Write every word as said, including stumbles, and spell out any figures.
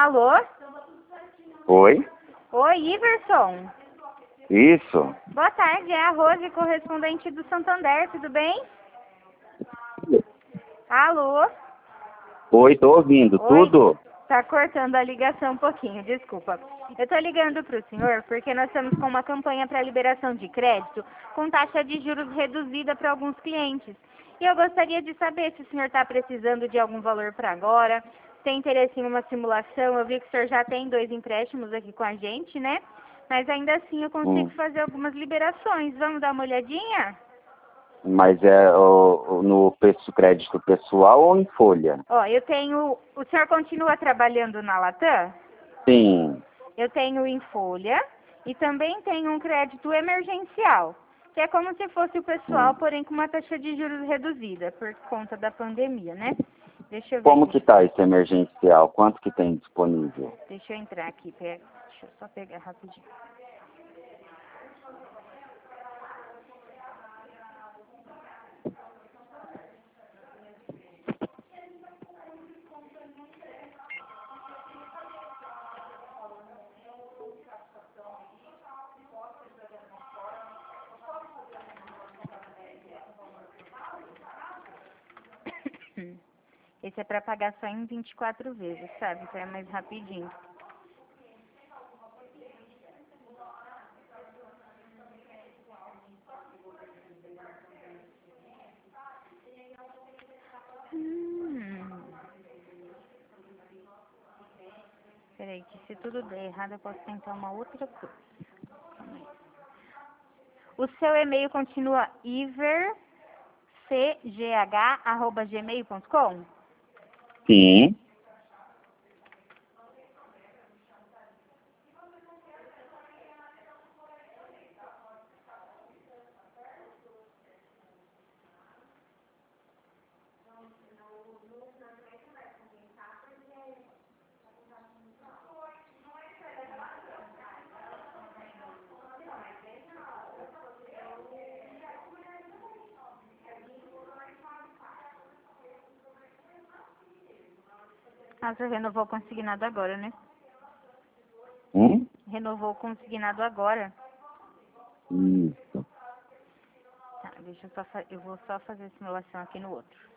Alô? Oi? Oi, Iverson. Isso. Boa tarde, é a Rose, correspondente do Santander, tudo bem? Alô? Oi, tô ouvindo. Oi? Tudo? Tá cortando a ligação um pouquinho, desculpa. Eu tô ligando pro senhor porque nós estamos com uma campanha para liberação de crédito com taxa de juros reduzida para alguns clientes. E eu gostaria de saber se o senhor está precisando de algum valor para agora, tem interesse em uma simulação. Eu vi que o senhor já tem dois empréstimos aqui com a gente, né? Mas ainda assim eu consigo Hum. fazer algumas liberações. Vamos dar uma olhadinha? Mas é o- o- no preço crédito pessoal ou em folha? Ó, eu tenho... O senhor continua trabalhando na Latam? Sim. Eu tenho em folha e também tenho um crédito emergencial, que é como se fosse o pessoal, Hum. porém com uma taxa de juros reduzida, por conta da pandemia, né? Deixa eu ver Como aqui. que tá esse emergencial? Quanto que tem disponível? Deixa eu entrar aqui. Pega, deixa eu só pegar rapidinho. Esse é para pagar só em vinte e quatro vezes, sabe? Então é mais rapidinho. Hum. Peraí, que se tudo der errado eu posso tentar uma outra coisa. Calma aí. O seu e-mail continua iver c g h arroba gmail ponto com? Sim. Ah, você renovou o consignado agora, né? Hum? Renovou o consignado agora. Isso. Tá, deixa eu só fa... eu vou só fazer a simulação aqui no outro.